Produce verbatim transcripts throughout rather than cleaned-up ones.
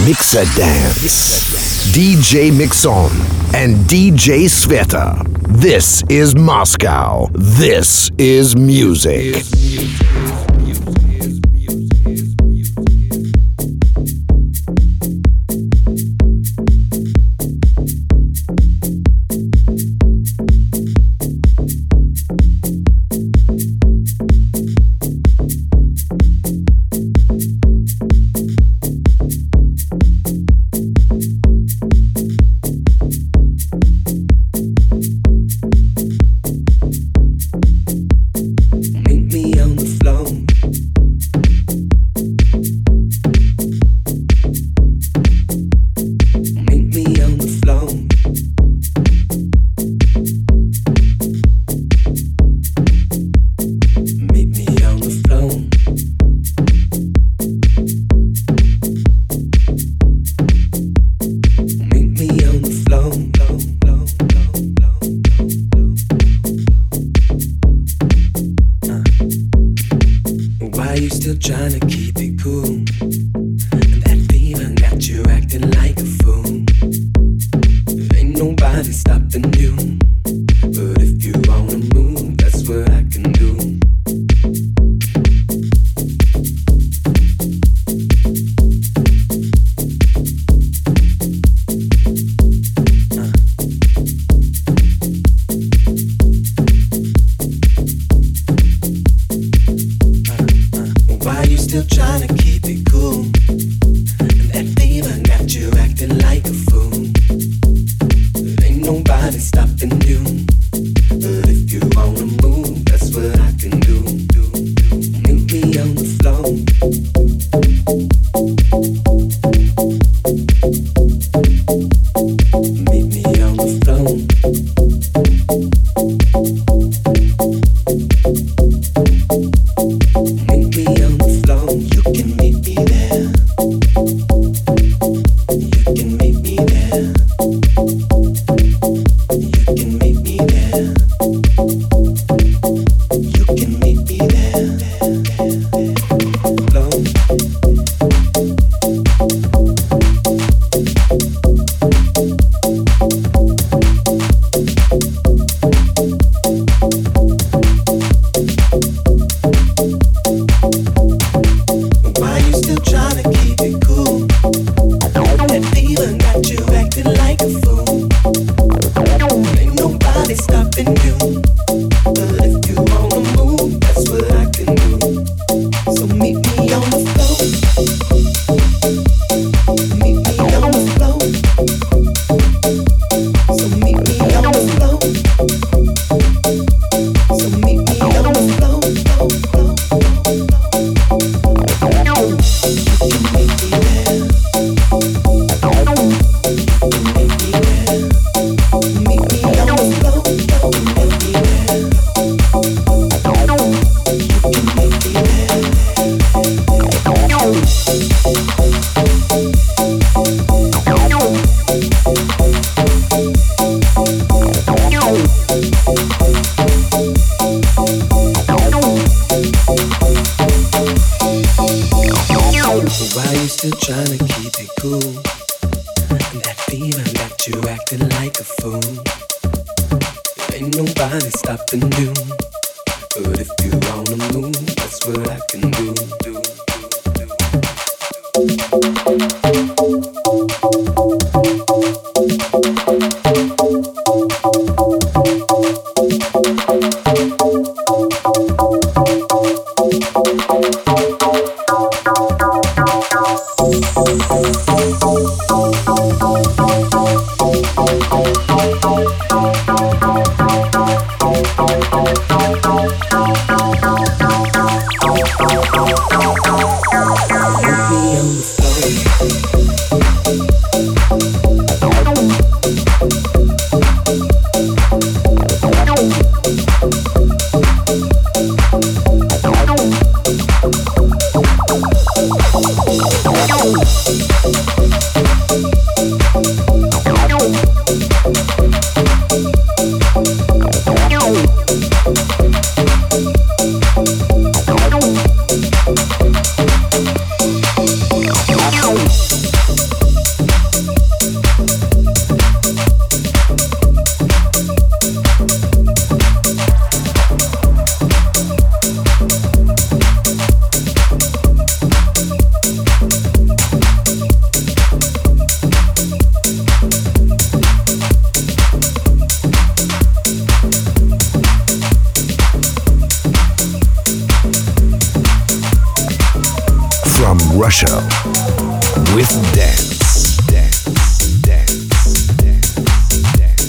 Mixa Dance, D J Mixon, and D J Sveta. This is Moscow. This is music. from Russia with dance. Dance, dance, dance, dance.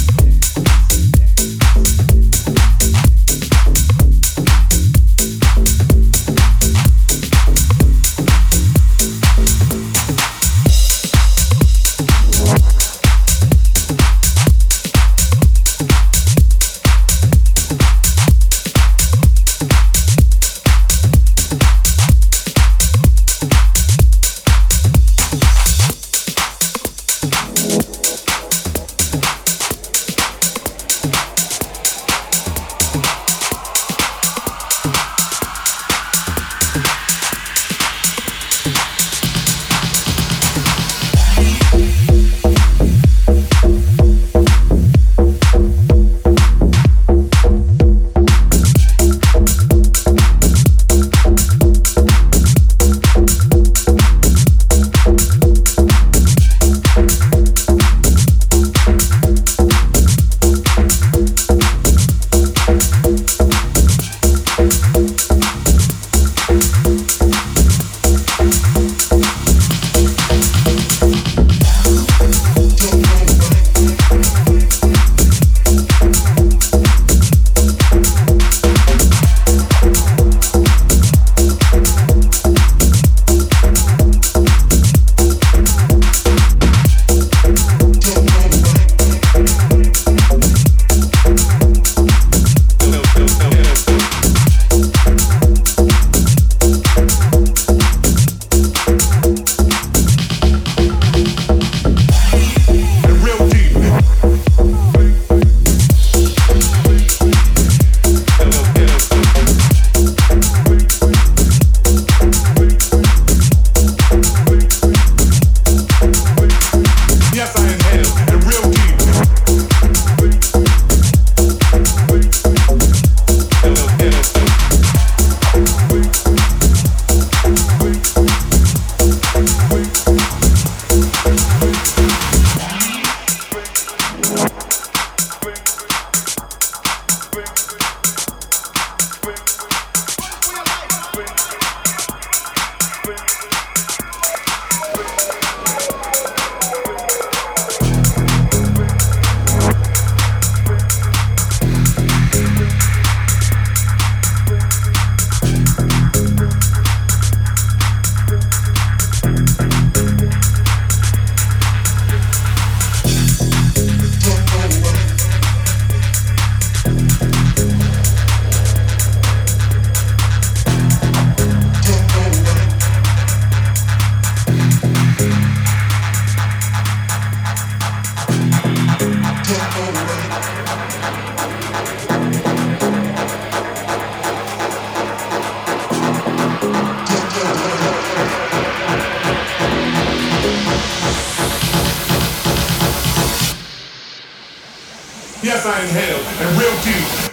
Yes, I inhale, and real deep.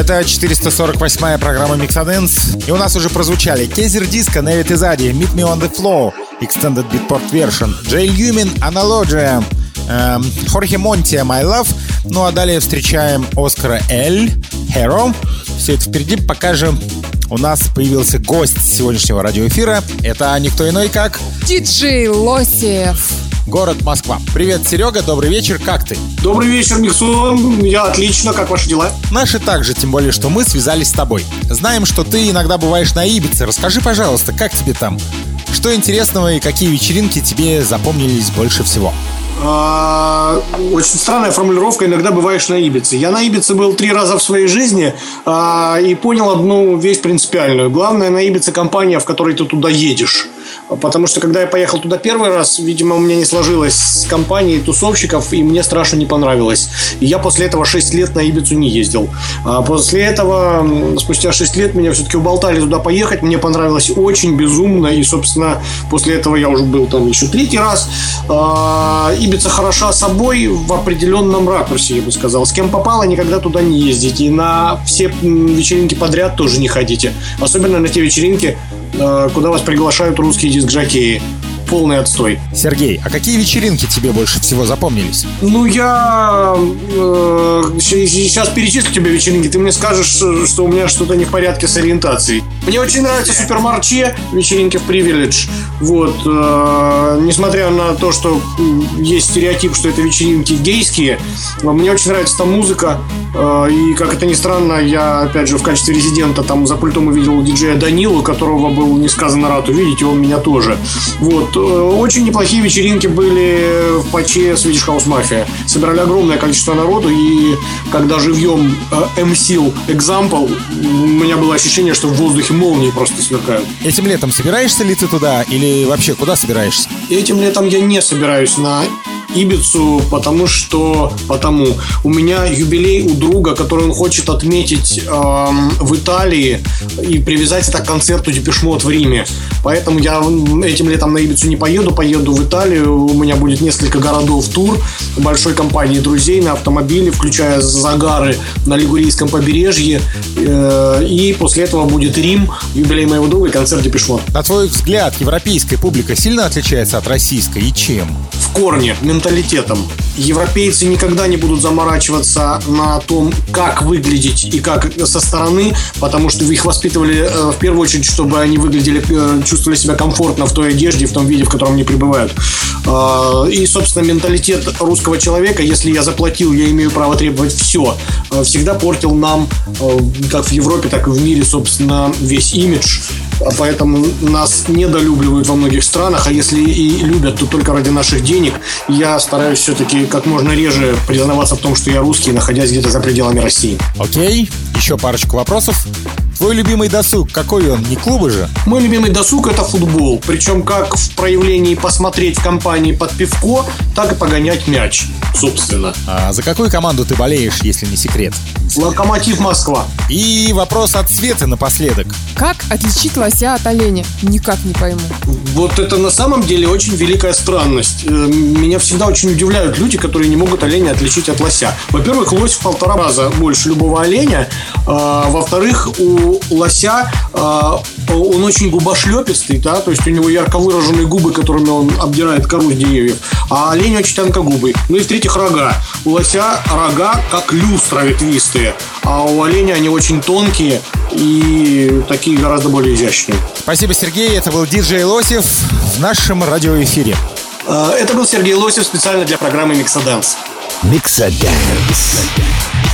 Это четыреста сорок восьмая программа Mixadance. И у нас уже прозвучали Кейзер Диско, Невит Изади, Meet Me on the Floor, Extended Beatport Version, Джей Люмин, Analogia, эм, Хорхе Монтия, My Love. Ну а далее встречаем Оскара Эль, Hero. Все это впереди, пока же у нас появился гость сегодняшнего радиоэфира. Это никто иной, как... диджей Лосев. Город Москва. Привет, Серега, добрый вечер, как ты? Добрый вечер, Миксон. Я отлично, как ваши дела? Наши также, тем более, что мы связались с тобой. Знаем, что ты иногда бываешь на Ибице. Расскажи, пожалуйста, как тебе там? Что интересного и какие вечеринки тебе запомнились больше всего? А, очень странная формулировка. Иногда бываешь на Ибице. Я на Ибице был три раза в своей жизни а, и понял одну вещь принципиальную. Главное на Ибице компания, в которой ты туда едешь. Потому что когда я поехал туда первый раз, видимо, у меня не сложилось с компанией тусовщиков, и мне страшно не понравилось. И я после этого шесть лет на Ибицу не ездил. А после этого, спустя шесть лет, меня все-таки уболтали туда поехать. Мне понравилось очень безумно. И, собственно, после этого я уже был там еще третий раз. Ибица хороша собой в определенном ракурсе, я бы сказал. С кем попало, никогда туда не ездите. И на все вечеринки подряд тоже не ходите. Особенно на те вечеринки, куда вас приглашают русские диск-жокеи. Полный отстой. Сергей, а какие вечеринки тебе больше всего запомнились? Ну, я э, сейчас перечислю тебе вечеринки. Ты мне скажешь, что у меня что-то не в порядке с ориентацией. Мне очень нравится Супермарче, вечеринки в Привиледж. Вот. Э, несмотря на то, что есть стереотип, что это вечеринки гейские, мне очень нравится там музыка. Э, и, как это ни странно, я, опять же, в качестве резидента там за пультом увидел диджея Данилу, которого был несказанно рад увидеть, и он меня тоже. Вот. Очень неплохие вечеринки были в Паче Swedish House Mafia. Собирали огромное количество народу. И когда живьем эм си-л Example, у меня было ощущение, что в воздухе молнии просто сверкают. Этим летом собираешься ли ты туда? Или вообще куда собираешься? Этим летом я не собираюсь на Ибицу, потому что потому у меня юбилей у друга, который он хочет отметить эм, в Италии и привязать это к концерту Депеш Мод в Риме. Поэтому я этим летом на Ибицу не поеду, поеду в Италию. У меня будет несколько городов тур большой компании друзей на автомобиле, включая загары на Лигурийском побережье. Э, и после этого будет Рим, юбилей моего друга и концерт Депеш Мод. На твой взгляд, европейская публика сильно отличается от российской и чем? В корне, менталитетом. Европейцы никогда не будут заморачиваться на том, как выглядеть и как со стороны, потому что их воспитывали э, в первую очередь, чтобы они выглядели, э, чувствовали себя комфортно в той одежде, в том виде, в котором они пребывают. Э, и, собственно, менталитет русского человека, если я заплатил, я имею право требовать все, э, всегда портил нам, э, как в Европе, так и в мире, собственно, весь имидж. Поэтому нас недолюбливают во многих странах, а если и любят, то только ради наших денег. Я стараюсь все-таки как можно реже признаваться в том, что я русский, находясь где-то за пределами России. Окей, еще парочку вопросов. Твой любимый досуг, какой он? Не клубы же? Мой любимый досуг – это футбол. Причем как в проявлении посмотреть в компании под пивко, так и погонять мяч, собственно. А за какую команду ты болеешь, если не секрет? Локомотив Москва. И вопрос от Светы напоследок. Как отличить лося от оленя? Никак не пойму. Вот это на самом деле очень великая странность. Меня всегда очень удивляют люди, которые не могут оленя отличить от лося. Во-первых, лось в полтора раза больше любого оленя. Во-вторых, у лося он очень губошлепистый, да, то есть у него ярко выраженные губы, которыми он обдирает кору с деревьев, а олень очень тонкогубый. Ну и в-третьих, рога. У лося рога как люстра ветвистые, а у оленя они очень тонкие и такие гораздо более изящные. Спасибо, Сергей. Это был диджей Лосев в нашем радиоэфире. Это был Сергей Лосев специально для программы Mixadance. Mixadance.